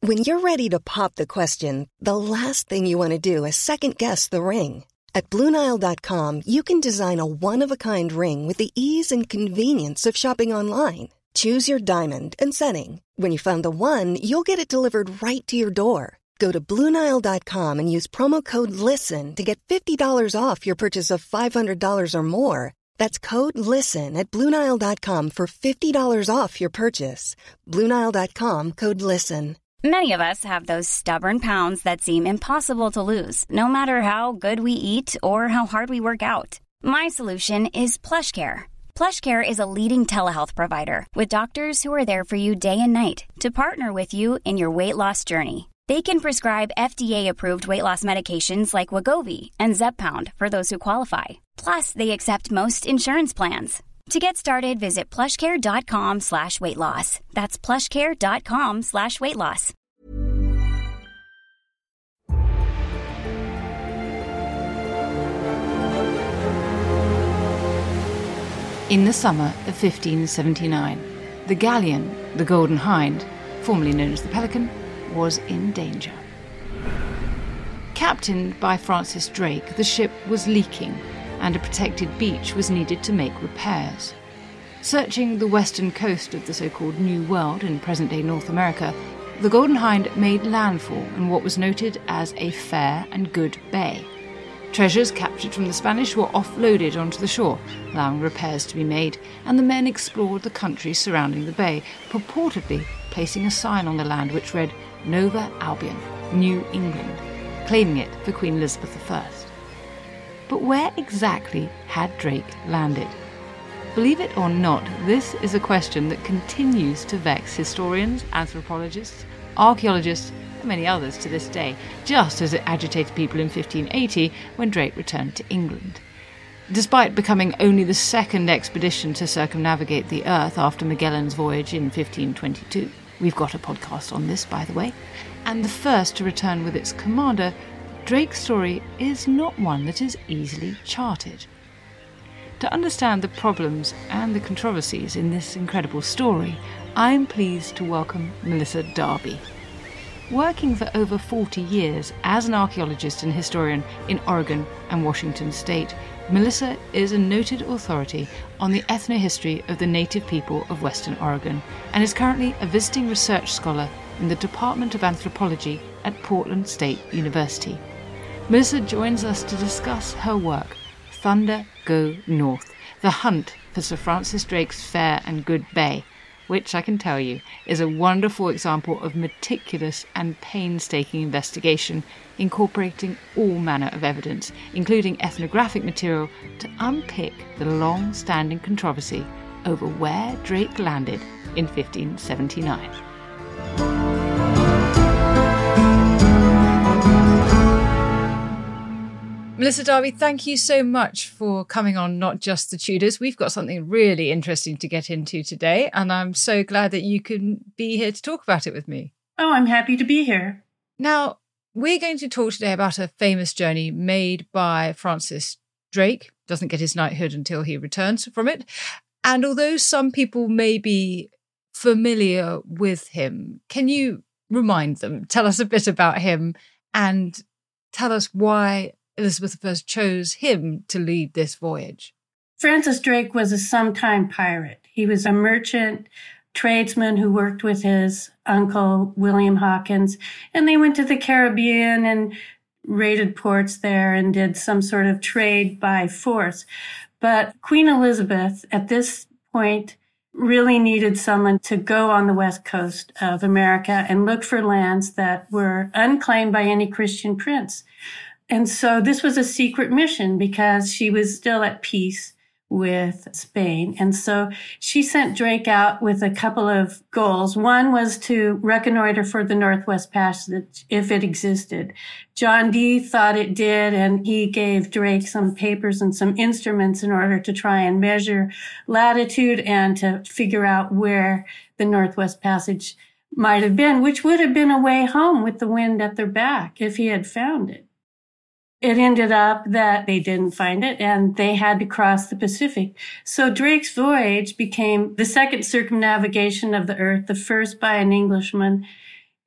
When you're ready to pop the question, the last thing you want to do is second-guess the ring. At BlueNile.com, you can design a one-of-a-kind ring with the ease and convenience of shopping online. Choose your diamond and setting. When you find the one, you'll get it delivered right to your door. Go to BlueNile.com and use promo code LISTEN to get $50 off your purchase of $500 or more. That's code LISTEN at BlueNile.com for $50 off your purchase. BlueNile.com, code LISTEN. Many of us have those stubborn pounds that seem impossible to lose, no matter how good we eat or how hard we work out. My solution is PlushCare. PlushCare is a leading telehealth provider with doctors who are there for you day and night to partner with you in your weight loss journey. They can prescribe FDA-approved weight loss medications like Wegovy and Zepbound for those who qualify. Plus, they accept most insurance plans. To get started, visit plushcare.com/weightloss. That's plushcare.com/weightloss. In the summer of 1579, the galleon, the Golden Hind, formerly known as the Pelican, was in danger. Captained by Francis Drake, the ship was leaking, and a protected beach was needed to make repairs. Searching the western coast of the so-called New World in present-day North America, the Golden Hind made landfall in what was noted as a fair and good bay. Treasures captured from the Spanish were offloaded onto the shore, allowing repairs to be made, and the men explored the country surrounding the bay, purportedly placing a sign on the land which read Nova Albion, New England, claiming it for Queen Elizabeth I. But where exactly had Drake landed? Believe it or not, this is a question that continues to vex historians, anthropologists, archaeologists, and many others to this day, just as it agitated people in 1580 when Drake returned to England. Despite becoming only the second expedition to circumnavigate the Earth after Magellan's voyage in 1522, we've got a podcast on this, by the way, and the first to return with its commander, Drake's story is not one that is easily charted. To understand the problems and the controversies in this incredible story, I'm pleased to welcome Melissa Darby. Working for over 40 years as an archaeologist and historian in Oregon and Washington state, Melissa is a noted authority on the ethnohistory of the native people of Western Oregon and is currently a visiting research scholar in the Department of Anthropology at Portland State University. Melissa joins us to discuss her work, Thunder Go North, the hunt for Sir Francis Drake's fair and good bay, which I can tell you is a wonderful example of meticulous and painstaking investigation, incorporating all manner of evidence, including ethnographic material, to unpick the long-standing controversy over where Drake landed in 1579. Melissa Darby, thank you so much for coming on Not Just the Tudors. We've got something really interesting to get into today, and I'm so glad that you can be here to talk about it with me. Oh, I'm happy to be here. Now, we're going to talk today about a famous journey made by Francis Drake. Doesn't get his knighthood until he returns from it. And although some people may be familiar with him, can you remind them, tell us a bit about him and tell us why Elizabeth I chose him to lead this voyage? Francis Drake was a sometime pirate. He was a merchant tradesman who worked with his uncle, William Hawkins, and they went to the Caribbean and raided ports there and did some sort of trade by force. But Queen Elizabeth, at this point, really needed someone to go on the west coast of America and look for lands that were unclaimed by any Christian prince. And so this was a secret mission because she was still at peace with Spain. And so she sent Drake out with a couple of goals. One was to reconnoiter for the Northwest Passage if it existed. John Dee thought it did, and he gave Drake some papers and some instruments in order to try and measure latitude and to figure out where the Northwest Passage might have been, which would have been a way home with the wind at their back if he had found it. It ended up that they didn't find it and they had to cross the Pacific. So Drake's voyage became the second circumnavigation of the earth, the first by an Englishman.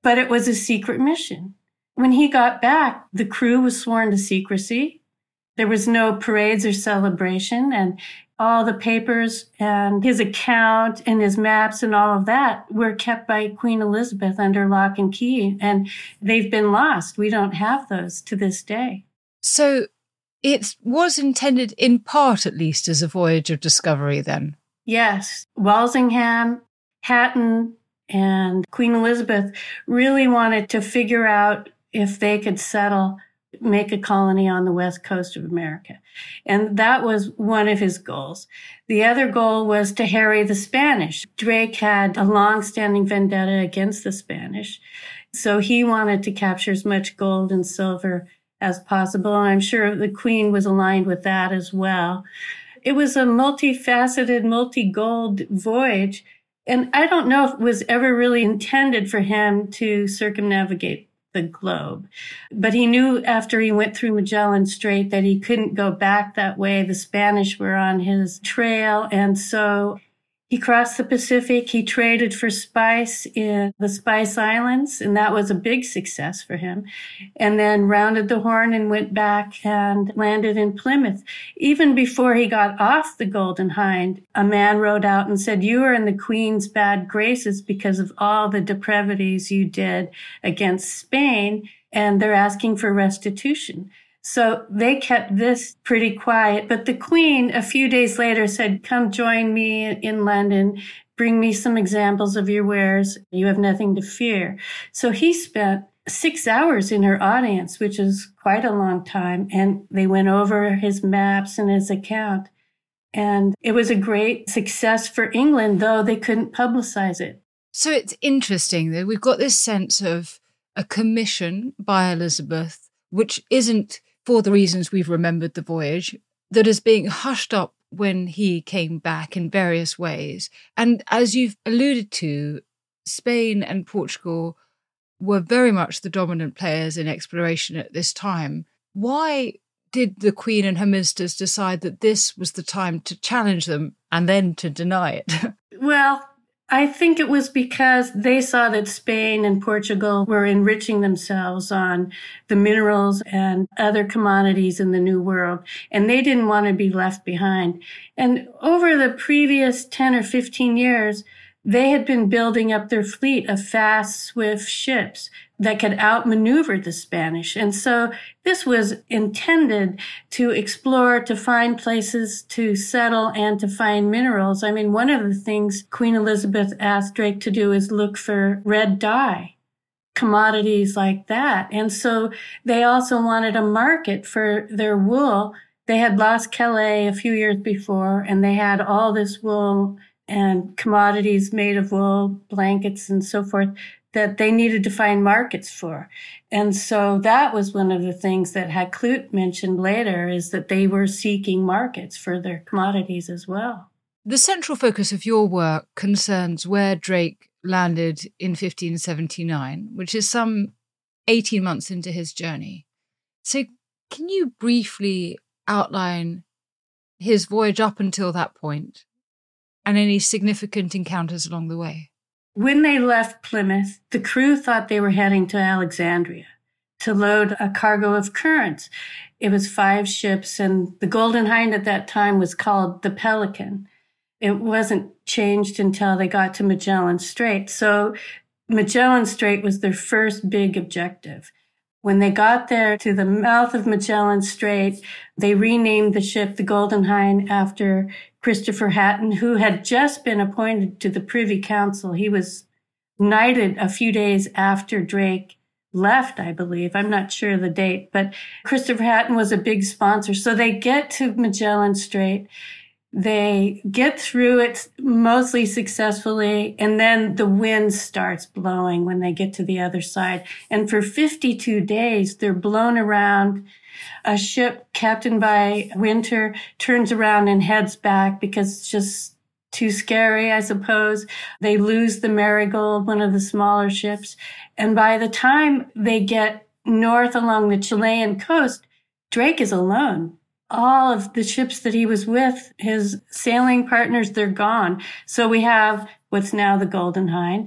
but it was a secret mission. When he got back, the crew was sworn to secrecy. There was no parades or celebration, and all the papers and his account and his maps and all of that were kept by Queen Elizabeth under lock and key, and they've been lost. We don't have those to this day. So it was intended, in part at least, as a voyage of discovery then? Yes. Walsingham, Hatton, and Queen Elizabeth really wanted to figure out if they could settle, make a colony on the west coast of America. And that was one of his goals. The other goal was to harry the Spanish. Drake had a long-standing vendetta against the Spanish, so he wanted to capture as much gold and silver as possible. And I'm sure the Queen was aligned with that as well. It was a multifaceted, multi-gold voyage. And I don't know if it was ever really intended for him to circumnavigate the globe. But he knew after he went through Magellan Strait that he couldn't go back that way. The Spanish were on his trail. And so he crossed the Pacific. He traded for spice in the Spice Islands, and that was a big success for him. And then rounded the Horn and went back and landed in Plymouth. Even before he got off the Golden Hind, a man rode out and said, "You are in the Queen's bad graces because of all the depravities you did against Spain, and they're asking for restitution." So they kept this pretty quiet. But the Queen, a few days later, said, "Come join me in London. Bring me some examples of your wares. You have nothing to fear." So he spent 6 hours in her audience, which is quite a long time. And they went over his maps and his account. And it was a great success for England, though they couldn't publicize it. So it's interesting that we've got this sense of a commission by Elizabeth, which isn't for the reasons we've remembered the voyage, that is being hushed up when he came back in various ways. And as you've alluded to, Spain and Portugal were very much the dominant players in exploration at this time. Why did the Queen and her ministers decide that this was the time to challenge them and then to deny it? Well, I think it was because they saw that Spain and Portugal were enriching themselves on the minerals and other commodities in the New World, and they didn't want to be left behind. And over the previous 10 or 15 years, they had been building up their fleet of fast, swift ships that could outmaneuver the Spanish. And so this was intended to explore, to find places to settle and to find minerals. I mean, one of the things Queen Elizabeth asked Drake to do is look for red dye, commodities like that. And so they also wanted a market for their wool. They had lost Calais a few years before, and they had all this wool and commodities made of wool, blankets and so forth, that they needed to find markets for. And so that was one of the things that Hakluyt mentioned later, is that they were seeking markets for their commodities as well. The central focus of your work concerns where Drake landed in 1579, which is some 18 months into his journey. So can you briefly outline his voyage up until that point and any significant encounters along the way? When they left Plymouth, the crew thought they were heading to Alexandria to load a cargo of currants. It was 5 ships, and the Golden Hind at that time was called the Pelican. It wasn't changed until they got to Magellan Strait. So Magellan Strait was their first big objective. When they got there to the mouth of Magellan Strait, they renamed the ship the Golden Hind after Christopher Hatton, who had just been appointed to the Privy Council. He was knighted a few days after Drake left, I believe. I'm not sure of the date, but Christopher Hatton was a big sponsor. So they get to Magellan Strait. They get through it mostly successfully, and then the wind starts blowing when they get to the other side. And for 52 days, they're blown around. A ship captained by Winter turns around and heads back because it's just too scary, I suppose. They lose the Marigold, one of the smaller ships. And by the time they get north along the Chilean coast, Drake is alone. All of the ships that he was with, his sailing partners, they're gone. So we have what's now the Golden Hind.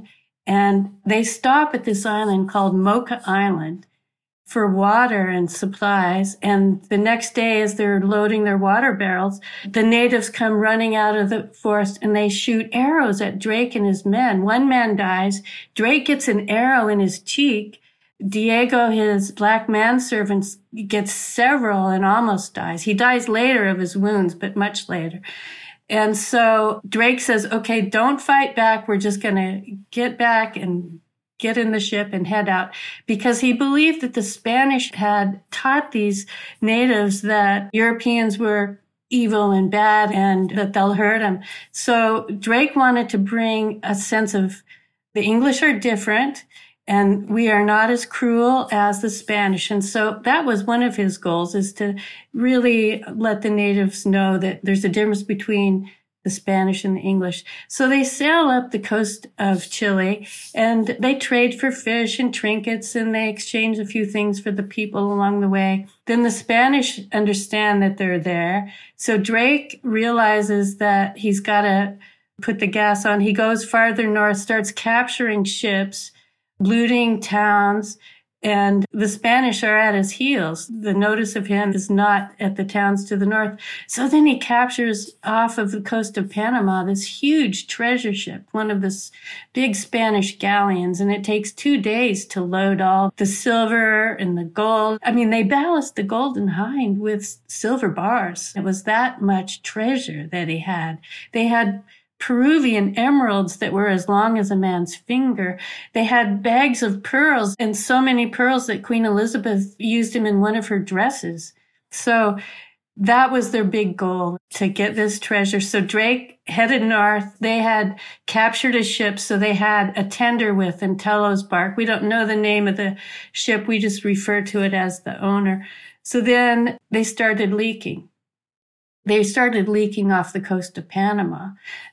And they stop at this island called Mocha Island for water and supplies. And the next day, as they're loading their water barrels, the natives come running out of the forest and they shoot arrows at Drake and his men. One man dies. Drake gets an arrow in his cheek. Diego, his black manservant, gets several and almost dies. He dies later of his wounds, but much later. And so Drake says, okay, don't fight back. We're just going to get back and get in the ship and head out, because he believed that the Spanish had taught these natives that Europeans were evil and bad and that they'll hurt them. So Drake wanted to bring a sense of the English are different and we are not as cruel as the Spanish. And so that was one of his goals, is to really let the natives know that there's a difference between the Spanish and the English. So they sail up the coast of Chile and they trade for fish and trinkets and they exchange a few things for the people along the way. Then the Spanish understand that they're there. So Drake realizes that he's got to put the gas on. He goes farther north, starts capturing ships, looting towns, and the Spanish are at his heels. The notice of him is not at the towns to the north. So then he captures off of the coast of Panama this huge treasure ship, one of the big Spanish galleons, and it takes 2 days to load all the silver and the gold. I mean, they ballast the Golden Hind with silver bars. It was that much treasure that he had. They had Peruvian emeralds that were as long as a man's finger. They had bags of pearls, and so many pearls that Queen Elizabeth used them in one of her dresses. So that was their big goal, to get this treasure. So Drake headed north. They had captured a ship, so they had a tender with Entelo's bark. We don't know the name of the ship. We just refer to it as the owner. So then they started leaking. They started leaking off the coast of Panama.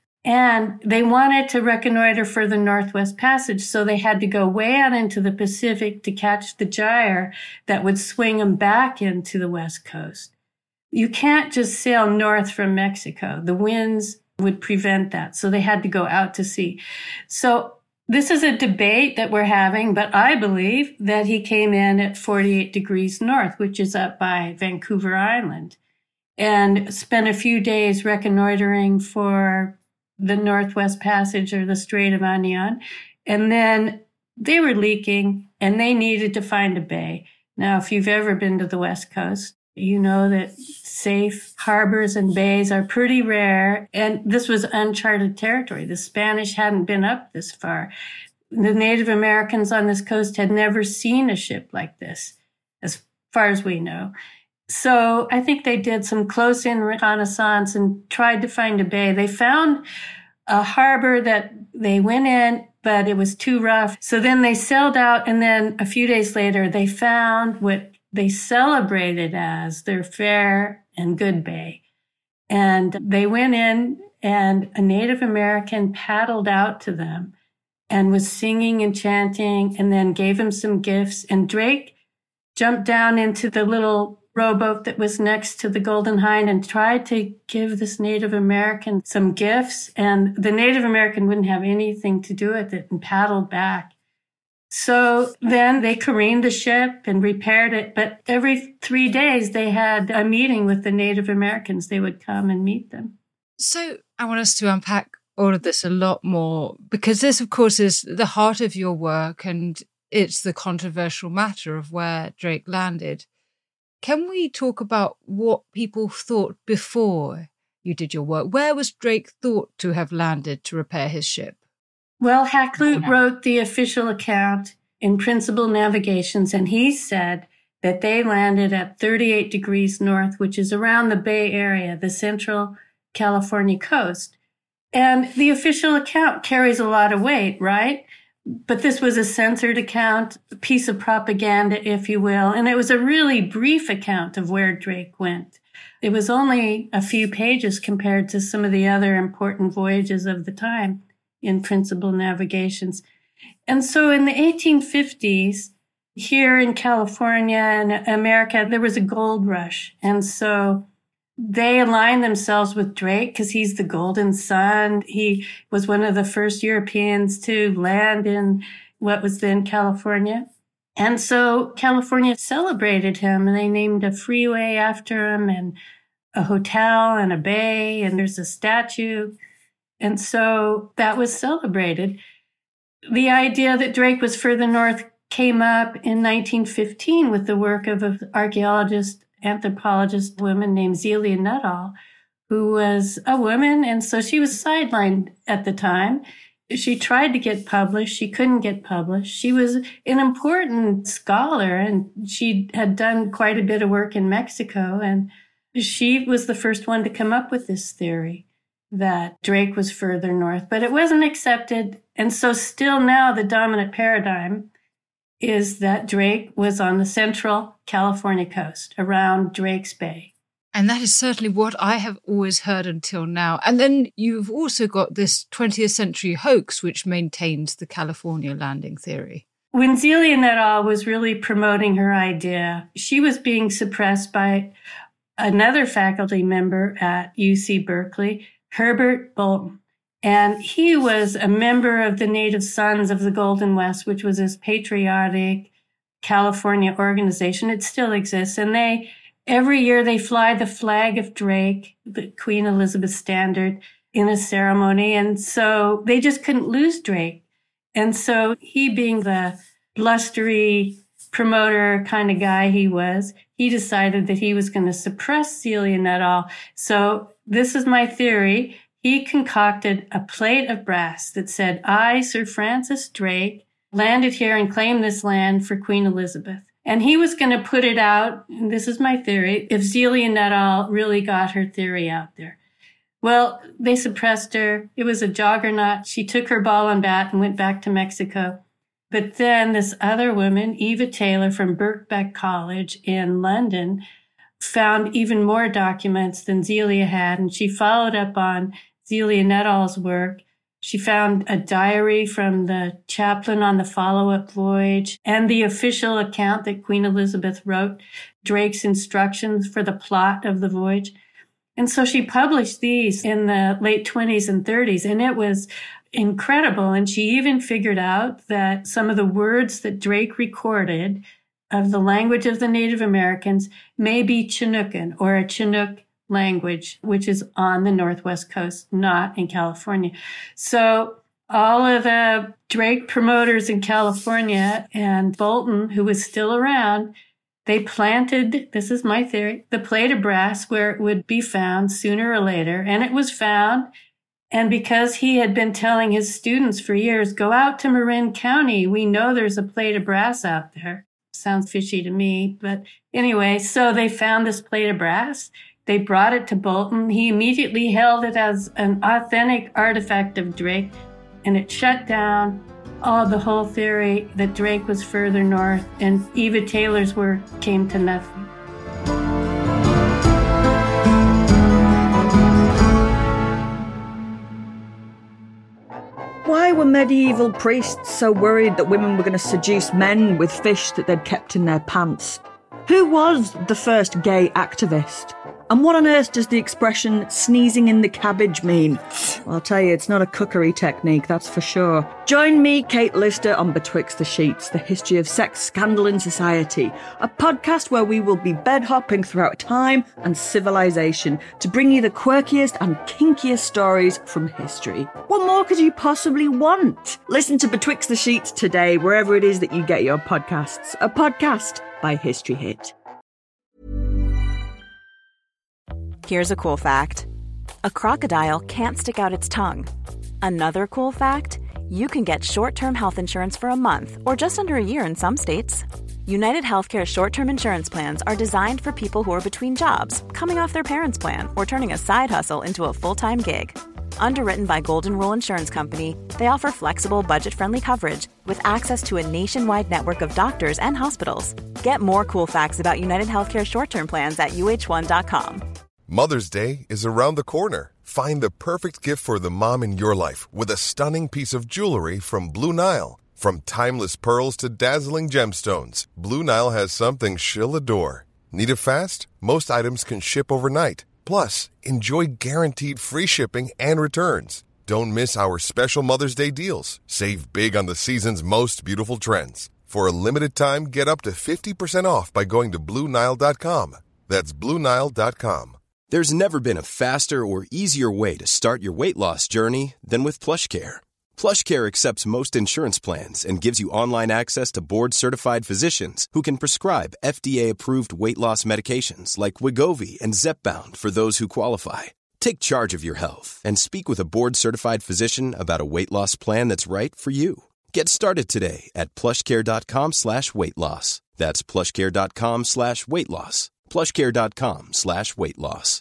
And they wanted to reconnoiter for the Northwest Passage, so they had to go way out into the Pacific to catch the gyre that would swing them back into the West Coast. You can't just sail north from Mexico. The winds would prevent that, so they had to go out to sea. So this is a debate that we're having, but I believe that he came in at 48 degrees north, which is up by Vancouver Island, and spent a few days reconnoitering for the Northwest Passage or the Strait of Anian. And then they were leaking and they needed to find a bay. Now, if you've ever been to the West Coast, you know that safe harbors and bays are pretty rare. And this was uncharted territory. The Spanish hadn't been up this far. The Native Americans on this coast had never seen a ship like this, as far as we know. So I think they did some close-in reconnaissance and tried to find a bay. They found a harbor that they went in, but it was too rough. So then they sailed out, and then a few days later, they found what they celebrated as their fair and good bay. And they went in, and a Native American paddled out to them and was singing and chanting, and then gave him some gifts. And Drake jumped down into the little rowboat that was next to the Golden Hind and tried to give this Native American some gifts. And the Native American wouldn't have anything to do with it and paddled back. So then they careened the ship and repaired it. But every 3 days they had a meeting with the Native Americans. They would come and meet them. So I want us to unpack all of this a lot more, because this, of course, is the heart of your work, and it's the controversial matter of where Drake landed. Can we talk about what people thought before you did your work? Where was Drake thought to have landed to repair his ship? Well, Hakluyt wrote the official account in Principal Navigations, and he said that they landed at 38 degrees north, which is around the Bay Area, the central California coast. And the official account carries a lot of weight, right? But this was a censored account, a piece of propaganda, if you will. And it was a really brief account of where Drake went. It was only a few pages compared to some of the other important voyages of the time in Principal Navigations. And so in the 1850s, here in California and America, there was a gold rush. And so they aligned themselves with Drake because he's the golden son. He was one of the first Europeans to land in what was then California. And so California celebrated him, and they named a freeway after him and a hotel and a bay, and there's a statue. And so that was celebrated. The idea that Drake was further north came up in 1915 with the work of an anthropologist woman named Zelia Nuttall, who was a woman, and so she was sidelined at the time. She tried to get published. She couldn't get published. She was an important scholar, and she had done quite a bit of work in Mexico, and she was the first one to come up with this theory that Drake was further north, but it wasn't accepted. And so still now the dominant paradigm is that Drake was on the central California coast around Drake's Bay. And that is certainly what I have always heard until now. And then you've also got this 20th century hoax, which maintains the California landing theory. When Zelia Nuttall was really promoting her idea, she was being suppressed by another faculty member at UC Berkeley, Herbert Bolton. And he was a member of the Native Sons of the Golden West, which was this patriotic California organization. It still exists. And every year they fly the flag of Drake, the Queen Elizabeth standard, in a ceremony. And so they just couldn't lose Drake. And so he, being the blustery promoter kind of guy he was, he decided that he was going to suppress Zelia Nuttall. So this is my theory. He concocted a plate of brass that said, I, Sir Francis Drake, landed here and claimed this land for Queen Elizabeth. And he was going to put it out, and this is my theory, if Zelia Nuttall really got her theory out there. Well, they suppressed her. It was a juggernaut. She took her ball and bat and went back to Mexico. But then this other woman, Eva Taylor from Birkbeck College in London, found even more documents than Zelia had, and she followed up on Zelia Nuttall's work. She found a diary from the chaplain on the follow-up voyage and the official account that Queen Elizabeth wrote, Drake's instructions for the plot of the voyage. And so she published these in the late 20s and 30s, and it was incredible. And she even figured out that some of the words that Drake recorded of the language of the Native Americans may be Chinookan, or a Chinook language, which is on the Northwest coast, not in California. So all of the Drake promoters in California and Bolton, who was still around, they planted, this is my theory, the plate of brass where it would be found sooner or later. And it was found. And because he had been telling his students for years, go out to Marin County, we know there's a plate of brass out there. Sounds fishy to me. But anyway, so they found this plate of brass. They brought it to Bolton. He immediately held it as an authentic artifact of Drake, and it shut down the whole theory that Drake was further north, and Eva Taylor's work came to nothing. Why were medieval priests so worried that women were going to seduce men with fish that they'd kept in their pants? Who was the first gay activist? And what on earth does the expression sneezing in the cabbage mean? Well, I'll tell you, it's not a cookery technique, that's for sure. Join me, Kate Lister, on Betwixt the Sheets, the history of sex scandal in society, a podcast where we will be bed-hopping throughout time and civilization to bring you the quirkiest and kinkiest stories from history. What more could you possibly want? Listen to Betwixt the Sheets today, wherever it is that you get your podcasts. A podcast by History Hit. Here's a cool fact. A crocodile can't stick out its tongue. Another cool fact, you can get short-term health insurance for a month or just under a year in some states. United Healthcare short-term insurance plans are designed for people who are between jobs, coming off their parents' plan, or turning a side hustle into a full-time gig. Underwritten by Golden Rule Insurance Company, they offer flexible, budget-friendly coverage with access to a nationwide network of doctors and hospitals. Get more cool facts about United Healthcare short-term plans at uh1.com. Mother's Day is around the corner. Find the perfect gift for the mom in your life with a stunning piece of jewelry from Blue Nile. From timeless pearls to dazzling gemstones, Blue Nile has something she'll adore. Need it fast? Most items can ship overnight. Plus, enjoy guaranteed free shipping and returns. Don't miss our special Mother's Day deals. Save big on the season's most beautiful trends. For a limited time, get up to 50% off by going to BlueNile.com. That's BlueNile.com. There's never been a faster or easier way to start your weight loss journey than with PlushCare. PlushCare accepts most insurance plans and gives you online access to board-certified physicians who can prescribe FDA-approved weight loss medications like Wegovy and Zepbound for those who qualify. Take charge of your health and speak with a board-certified physician about a weight loss plan that's right for you. Get started today at plushcare.com/weight loss. That's plushcare.com/weight loss. plushcare.com/weight loss.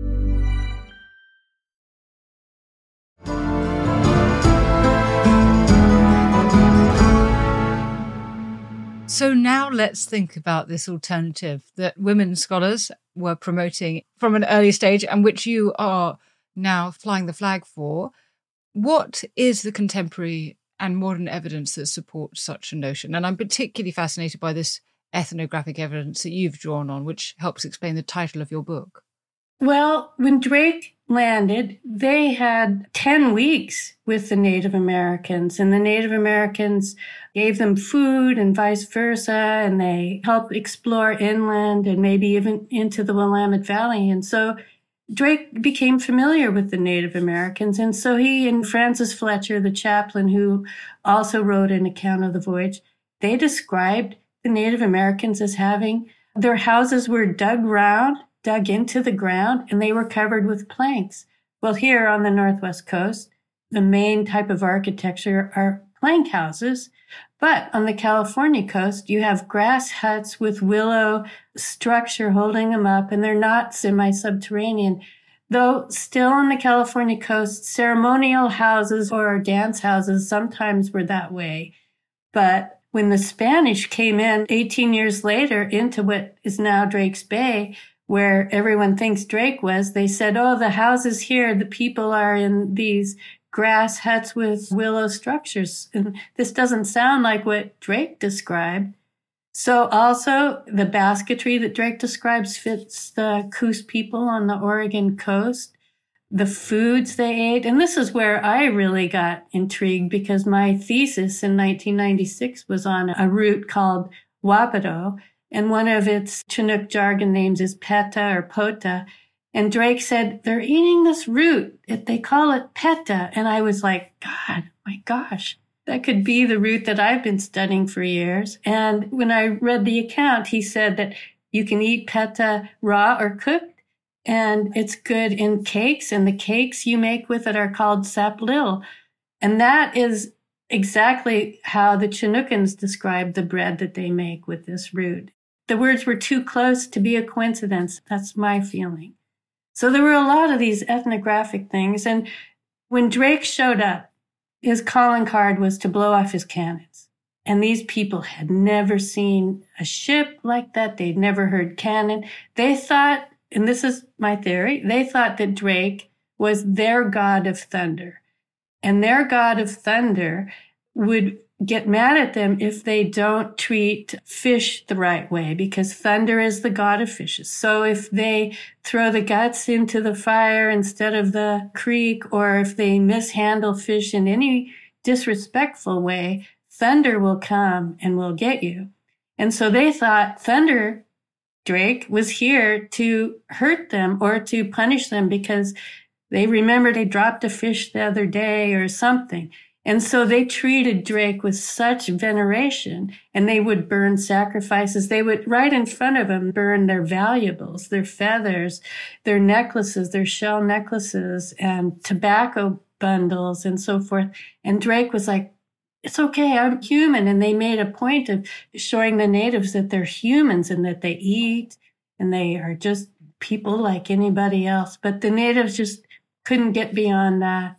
So now let's think about this alternative that women scholars were promoting from an early stage and which you are now flying the flag for. What is the contemporary and modern evidence that supports such a notion? And I'm particularly fascinated by this ethnographic evidence that you've drawn on, which helps explain the title of your book. Well, when Drake landed, they had 10 weeks with the Native Americans, and the Native Americans gave them food and vice versa, and they helped explore inland and maybe even into the Willamette Valley. And so Drake became familiar with the Native Americans, and so he and Francis Fletcher, the chaplain who also wrote an account of the voyage, they described the Native Americans as having their houses were dug into the ground, and they were covered with planks. Well, here on the Northwest Coast, the main type of architecture are plank houses. But on the California coast, you have grass huts with willow structure holding them up, and they're not semi-subterranean. Though still on the California coast, ceremonial houses or dance houses sometimes were that way. But when the Spanish came in 18 years later into what is now Drake's Bay, where everyone thinks Drake was, they said, oh, the houses here, the people are in these grass huts with willow structures. And this doesn't sound like what Drake described. So also the basketry that Drake describes fits the Coos people on the Oregon coast, the foods they ate. And this is where I really got intrigued because my thesis in 1996 was on a root called Wapato. And one of its Chinook jargon names is Peta or Pota. And Drake said, they're eating this root. They call it Peta. And I was like, God, my gosh, that could be the root that I've been studying for years. And when I read the account, he said that you can eat Peta raw or cooked, and it's good in cakes. And the cakes you make with it are called saplil. And that is exactly how the Chinookans describe the bread that they make with this root. The words were too close to be a coincidence. That's my feeling. So there were a lot of these ethnographic things. And when Drake showed up, his calling card was to blow off his cannons. And these people had never seen a ship like that. They'd never heard cannon. They thought, and this is my theory, they thought that Drake was their god of thunder. And their god of thunder would get mad at them if they don't treat fish the right way, because thunder is the god of fishes. So if they throw the guts into the fire instead of the creek, or if they mishandle fish in any disrespectful way, thunder will come and will get you. And so they thought thunder, Drake, was here to hurt them or to punish them because they remembered they dropped a fish the other day or something. And so they treated Drake with such veneration, and they would burn sacrifices. They would, right in front of him, burn their valuables, their feathers, their necklaces, their shell necklaces, and tobacco bundles and so forth. And Drake was like, it's okay, I'm human. And they made a point of showing the natives that they're humans and that they eat and they are just people like anybody else. But the natives just couldn't get beyond that.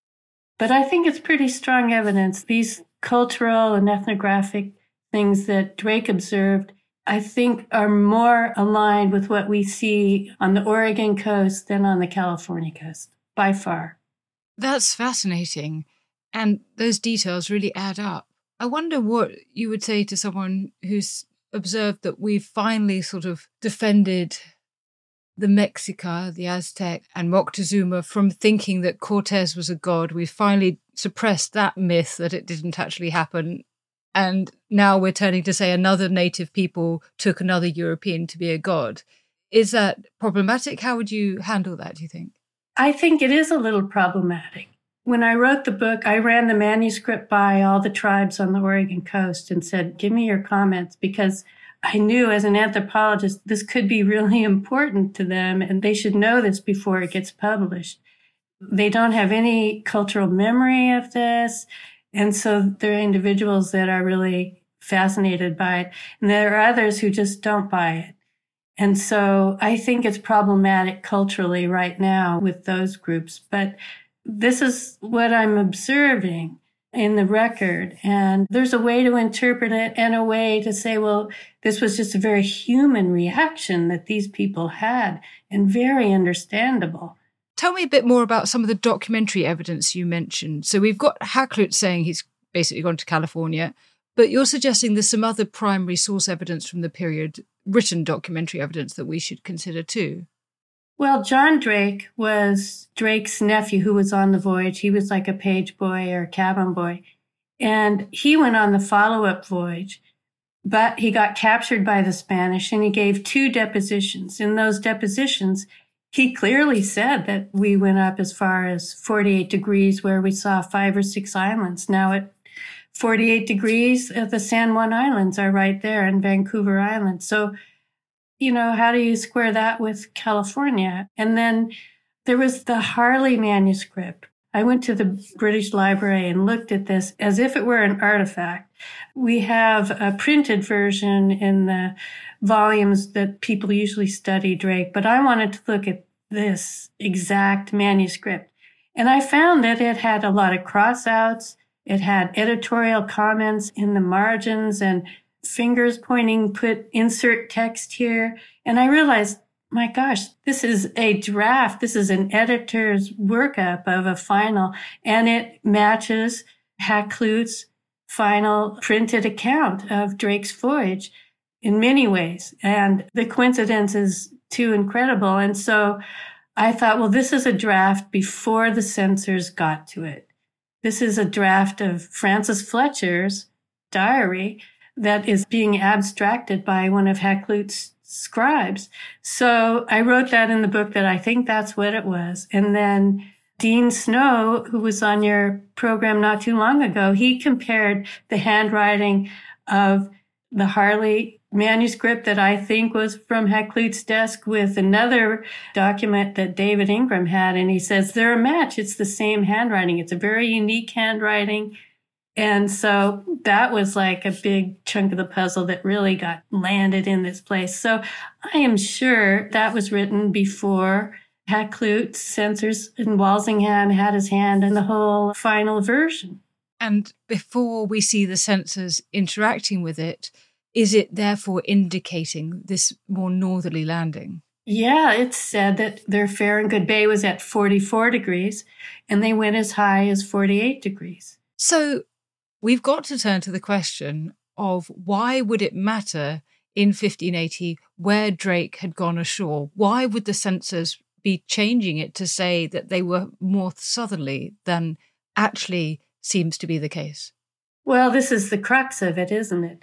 But I think it's pretty strong evidence. These cultural and ethnographic things that Drake observed, I think, are more aligned with what we see on the Oregon coast than on the California coast, by far. That's fascinating. And those details really add up. I wonder what you would say to someone who's observed that we've finally sort of defended the Mexica, the Aztec, and Moctezuma from thinking that Cortez was a god. We finally suppressed that myth that it didn't actually happen. And now we're turning to say another native people took another European to be a god. Is that problematic? How would you handle that, do you think? I think it is a little problematic. When I wrote the book, I ran the manuscript by all the tribes on the Oregon coast and said, give me your comments, because I knew as an anthropologist, this could be really important to them and they should know this before it gets published. They don't have any cultural memory of this. And so there are individuals that are really fascinated by it. And there are others who just don't buy it. And so I think it's problematic culturally right now with those groups. But this is what I'm observing in the record. And there's a way to interpret it and a way to say, well, this was just a very human reaction that these people had and very understandable. Tell me a bit more about some of the documentary evidence you mentioned. So we've got Hakluyt saying he's basically gone to California, but you're suggesting there's some other primary source evidence from the period, written documentary evidence that we should consider too. Well, John Drake was Drake's nephew who was on the voyage. He was like a page boy or a cabin boy. And he went on the follow-up voyage, but he got captured by the Spanish and he gave 2 depositions. In those depositions, he clearly said that we went up as far as 48 degrees where we saw 5 or 6 islands. Now at 48 degrees, the San Juan Islands are right there and Vancouver Island. So, you know, how do you square that with California? And then there was the Harley manuscript. I went to the British Library and looked at this as if it were an artifact. We have a printed version in the volumes that people usually study Drake, but I wanted to look at this exact manuscript. And I found that it had a lot of cross-outs. It had editorial comments in the margins and fingers pointing, put insert text here. And I realized, my gosh, this is a draft. This is an editor's workup of a final, and it matches Hakluyt's final printed account of Drake's voyage in many ways. And the coincidence is too incredible. And so I thought, well, this is a draft before the censors got to it. This is a draft of Francis Fletcher's diary that is being abstracted by one of Hakluyt's scribes. So I wrote that in the book that I think that's what it was. And then Dean Snow, who was on your program not too long ago, he compared the handwriting of the Harley manuscript that I think was from Hakluyt's desk with another document that David Ingram had. And he says, they're a match. It's the same handwriting. It's a very unique handwriting. And so that was like a big chunk of the puzzle that really got landed in this place. So I am sure that was written before Hakluyt's censors in Walsingham had his hand in the whole final version. And before we see the censors interacting with it, is it therefore indicating this more northerly landing? Yeah, it's said that their Fair and Good Bay was at 44 degrees and they went as high as 48 degrees. So we've got to turn to the question of why would it matter in 1580 where Drake had gone ashore? Why would the censors be changing it to say that they were more southerly than actually seems to be the case? Well, this is the crux of it, isn't it?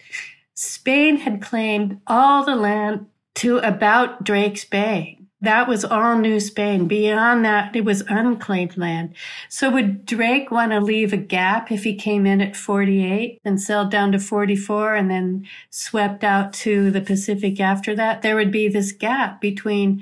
Spain had claimed all the land to about Drake's Bay. That was all New Spain. Beyond that, it was unclaimed land. So would Drake want to leave a gap if he came in at 48 and sailed down to 44 and then swept out to the Pacific after that? There would be this gap between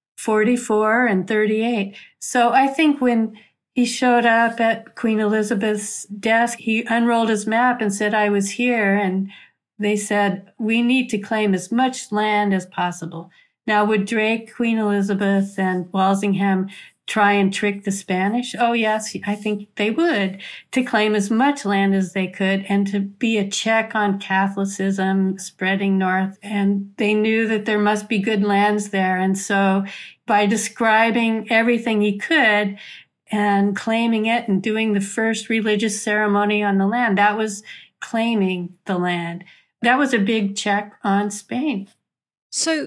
44 and 38. So I think when he showed up at Queen Elizabeth's desk, he unrolled his map and said, I was here. And they said, we need to claim as much land as possible. Now, would Drake, Queen Elizabeth, and Walsingham try and trick the Spanish? Oh, yes, I think they would, to claim as much land as they could and to be a check on Catholicism spreading north. And they knew that there must be good lands there. And so by describing everything he could and claiming it and doing the first religious ceremony on the land, that was claiming the land. That was a big check on Spain. So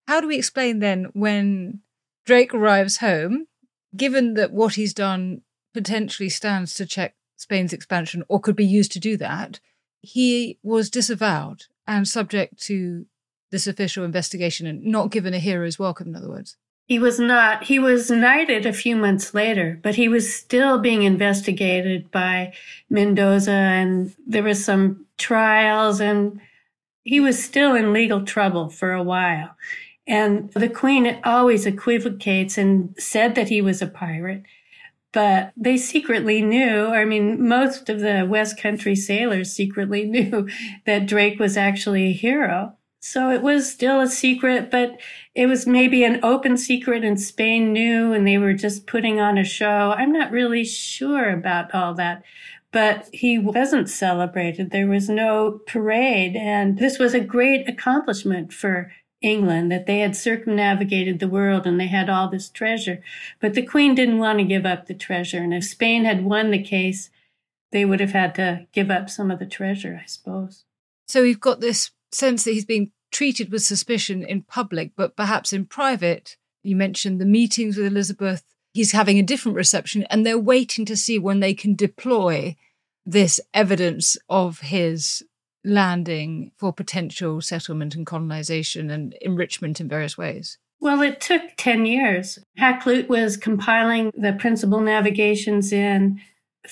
How do we explain then when Drake arrives home, given that what he's done potentially stands to check Spain's expansion or could be used to do that, he was disavowed and subject to this official investigation and not given a hero's welcome, in other words? He was not. He was knighted a few months later, but he was still being investigated by Mendoza, and there was some trials, and he was still in legal trouble for a while. And the Queen always equivocates and said that he was a pirate, but they secretly knew. I mean, most of the West Country sailors secretly knew that Drake was actually a hero. So it was still a secret, but it was maybe an open secret, and Spain knew, and they were just putting on a show. I'm not really sure about all that, but he wasn't celebrated. There was no parade, and this was a great accomplishment for England, that they had circumnavigated the world and they had all this treasure. But the Queen didn't want to give up the treasure, and if Spain had won the case, they would have had to give up some of the treasure, I suppose. So we've got this sense that he's being treated with suspicion in public, but perhaps in private. You mentioned the meetings with Elizabeth. He's having a different reception, and they're waiting to see when they can deploy this evidence of his landing for potential settlement and colonization and enrichment in various ways. Well, it took 10 years. Hakluyt was compiling the principal navigations in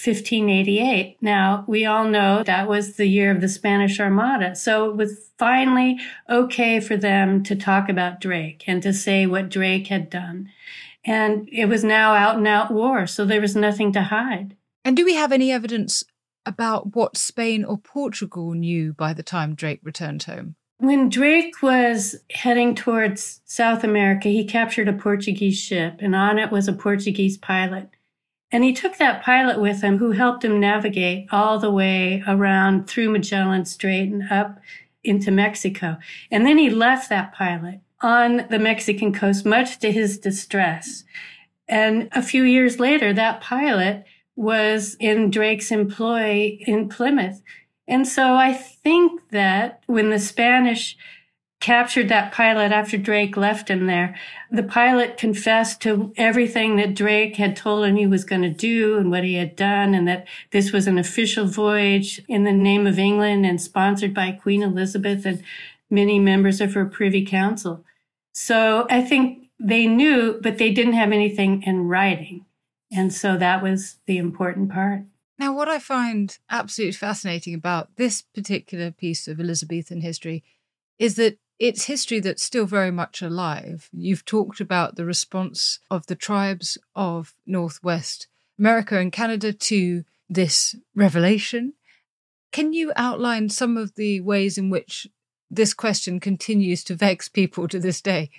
1588. Now, we all know that was the year of the Spanish Armada. So it was finally okay for them to talk about Drake and to say what Drake had done. And it was now out and out war, so there was nothing to hide. And do we have any evidence about what Spain or Portugal knew by the time Drake returned home? When Drake was heading towards South America, he captured a Portuguese ship, and on it was a Portuguese pilot. And he took that pilot with him, who helped him navigate all the way around through Magellan Strait and up into Mexico. And then he left that pilot on the Mexican coast, much to his distress. And a few years later, that pilot was in Drake's employ in Plymouth. And so I think that when the Spanish captured that pilot after Drake left him there, the pilot confessed to everything that Drake had told him he was going to do and what he had done, and that this was an official voyage in the name of England and sponsored by Queen Elizabeth and many members of her Privy Council. So I think they knew, but they didn't have anything in writing. And so that was the important part. Now, what I find absolutely fascinating about this particular piece of Elizabethan history is that it's history that's still very much alive. You've talked about the response of the tribes of Northwest America and Canada to this revelation. Can you outline some of the ways in which this question continues to vex people to this day?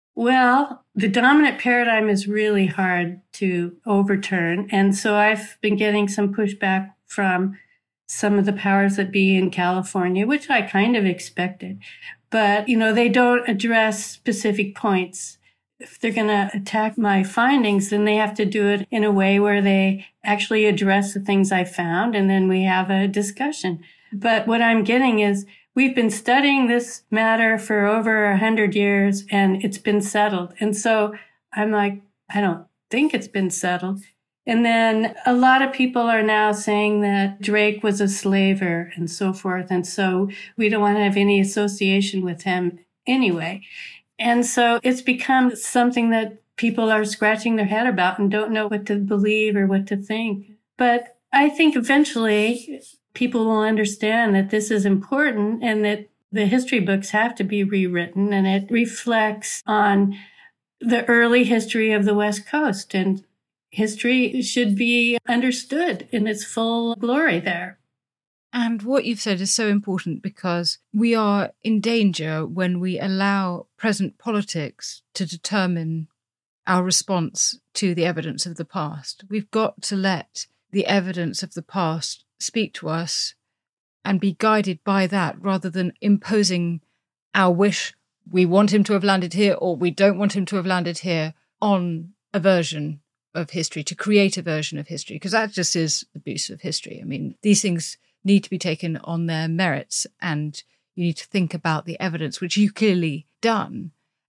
Well, the dominant paradigm is really hard to overturn. And so I've been getting some pushback from some of the powers that be in California, which I kind of expected. But, they don't address specific points. If they're going to attack my findings, then they have to do it in a way where they actually address the things I found, and then we have a discussion. But what I'm getting is, we've been studying this matter for over 100 years, and it's been settled. And so I'm like, I don't think it's been settled. And then a lot of people are now saying that Drake was a slaver and so forth. And so we don't want to have any association with him anyway. And so it's become something that people are scratching their head about and don't know what to believe or what to think. But I think eventually people will understand that this is important and that the history books have to be rewritten, and it reflects on the early history of the West Coast, and history should be understood in its full glory there. And what you've said is so important, because we are in danger when we allow present politics to determine our response to the evidence of the past. We've got to let the evidence of the past speak to us and be guided by that, rather than imposing our wish, we want him to have landed here or we don't want him to have landed here, on a version of history, to create a version of history, because that just is abuse of history. I mean, these things need to be taken on their merits, and you need to think about the evidence, which you've clearly done.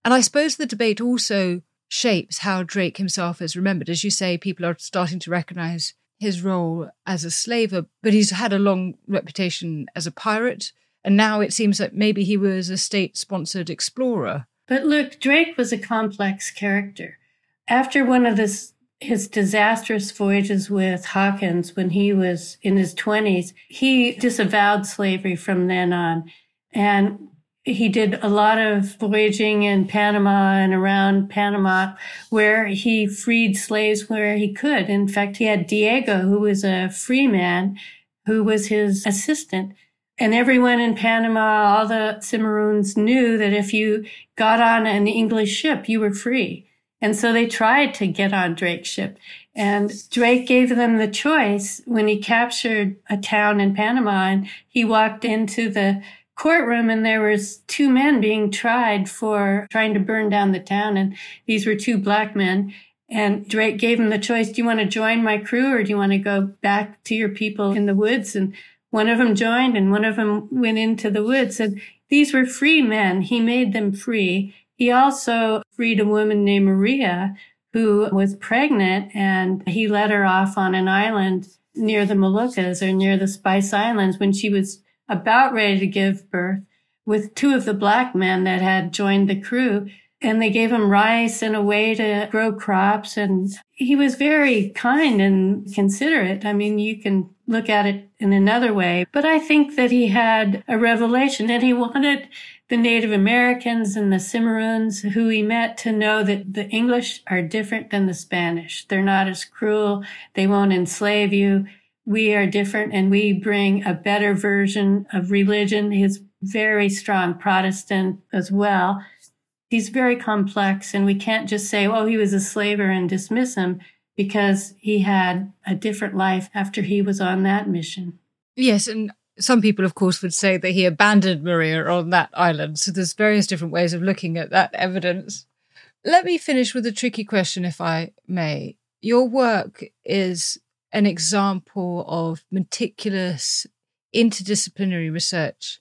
And I suppose the debate also shapes how Drake himself is remembered. As you say, people are starting to recognise his role as a slaver, but he's had a long reputation as a pirate. And now it seems that maybe he was a state-sponsored explorer. But look, Drake was a complex character. After one of his disastrous voyages with Hawkins, when he was in his 20s, he disavowed slavery from then on. And he did a lot of voyaging in Panama and around Panama where he freed slaves where he could. In fact, he had Diego, who was a free man, who was his assistant. And everyone in Panama, all the Cimarrones knew that if you got on an English ship, you were free. And so they tried to get on Drake's ship. And Drake gave them the choice when he captured a town in Panama, and he walked into the courtroom and there was 2 men being tried for trying to burn down the town. And these were 2 black men. And Drake gave them the choice, do you want to join my crew or do you want to go back to your people in the woods? And one of them joined and one of them went into the woods. And these were free men. He made them free. He also freed a woman named Maria who was pregnant, and he let her off on an island near the Moluccas or near the Spice Islands when she was about ready to give birth with 2 of the black men that had joined the crew. And they gave him rice and a way to grow crops. And he was very kind and considerate. I mean, you can look at it in another way. But I think that he had a revelation, and he wanted the Native Americans and the Cimarrones who he met to know that the English are different than the Spanish. They're not as cruel. They won't enslave you. We are different, and we bring a better version of religion. He's very strong Protestant as well. He's very complex, and we can't just say, oh, he was a slaver and dismiss him, because he had a different life after he was on that mission. Yes, and some people, of course, would say that he abandoned Maria on that island. So there's various different ways of looking at that evidence. Let me finish with a tricky question, if I may. Your work is an example of meticulous interdisciplinary research.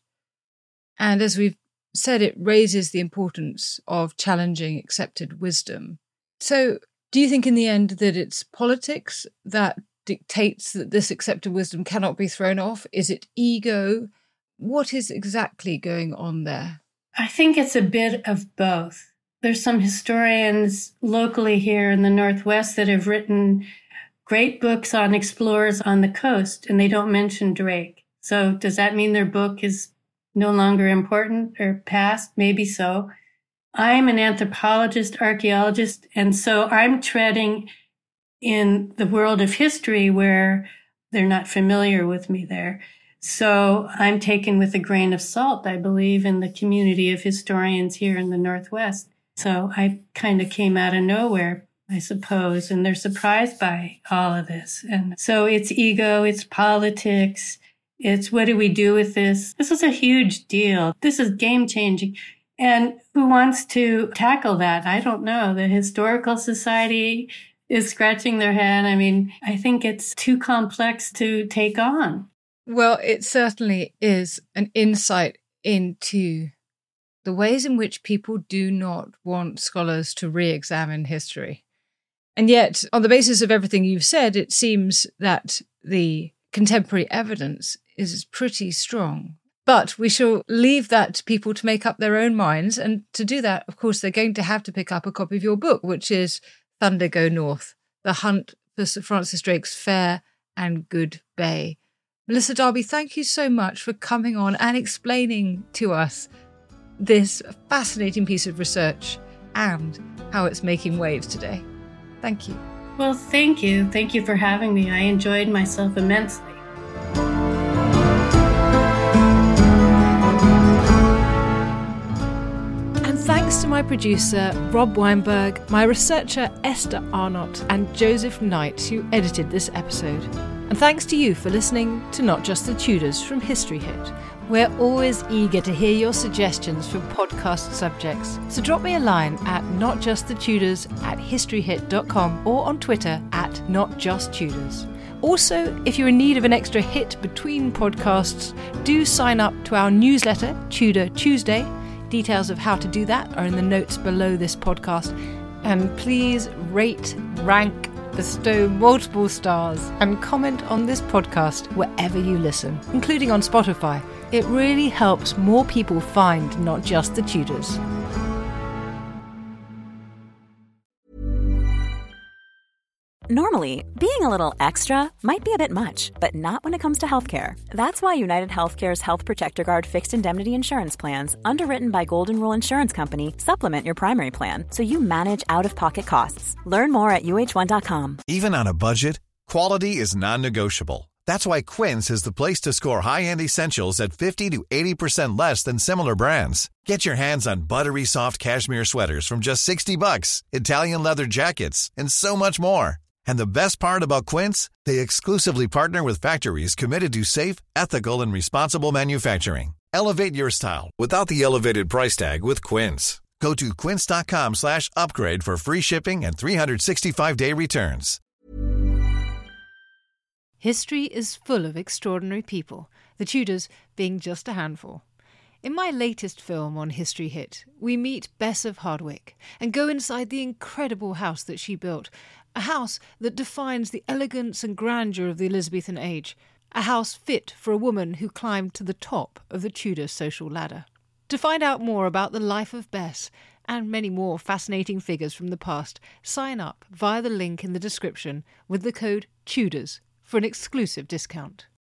And as we've said, it raises the importance of challenging accepted wisdom. So do you think in the end that it's politics that dictates that this accepted wisdom cannot be thrown off? Is it ego? What is exactly going on there? I think it's a bit of both. There's some historians locally here in the Northwest that have written great books on explorers on the coast, and they don't mention Drake. So does that mean their book is no longer important or past? Maybe so. I'm an anthropologist, archaeologist, and so I'm treading in the world of history where they're not familiar with me there. So I'm taken with a grain of salt, I believe, in the community of historians here in the Northwest. So I kind of came out of nowhere, I suppose, and they're surprised by all of this. And so it's ego, it's politics, it's what do we do with this? This is a huge deal. This is game-changing. And who wants to tackle that? I don't know. The Historical Society is scratching their head. I mean, I think it's too complex to take on. Well, it certainly is an insight into the ways in which people do not want scholars to re-examine history. And yet, on the basis of everything you've said, it seems that the contemporary evidence is pretty strong. But we shall leave that to people to make up their own minds. And to do that, of course, they're going to have to pick up a copy of your book, which is Thunder Go North, The Hunt for Sir Francis Drake's Fair and Good Bay. Melissa Darby, thank you so much for coming on and explaining to us this fascinating piece of research and how it's making waves today. Thank you. Well, thank you. Thank you for having me. I enjoyed myself immensely. Thanks to my producer, Rob Weinberg, my researcher, Esther Arnott, and Joseph Knight, who edited this episode. And thanks to you for listening to Not Just the Tudors from History Hit. We're always eager to hear your suggestions for podcast subjects, so drop me a line at notjustthetudors@historyhit.com or on Twitter @notjusttudors. Also, if you're in need of an extra hit between podcasts, do sign up to our newsletter, Tudor Tuesday. Details of how to do that are in the notes below this podcast. And please rate, rank, bestow multiple stars, and comment on this podcast wherever you listen, including on Spotify. It really helps more people find Not Just the Tudors. Normally, being a little extra might be a bit much, but not when it comes to healthcare. That's why United Healthcare's Health Protector Guard fixed indemnity insurance plans, underwritten by Golden Rule Insurance Company, supplement your primary plan so you manage out-of-pocket costs. Learn more at UH1.com. Even on a budget, quality is non-negotiable. That's why Quince is the place to score high-end essentials at 50 to 80% less than similar brands. Get your hands on buttery soft cashmere sweaters from just $60, Italian leather jackets, and so much more. And the best part about Quince, they exclusively partner with factories committed to safe, ethical, and responsible manufacturing. Elevate your style without the elevated price tag with Quince. Go to quince.com/upgrade for free shipping and 365-day returns. History is full of extraordinary people, the Tudors being just a handful. In my latest film on History Hit, we meet Bess of Hardwick and go inside the incredible house that she built, a house that defines the elegance and grandeur of the Elizabethan age, a house fit for a woman who climbed to the top of the Tudor social ladder. To find out more about the life of Bess and many more fascinating figures from the past, sign up via the link in the description with the code TUDORS for an exclusive discount.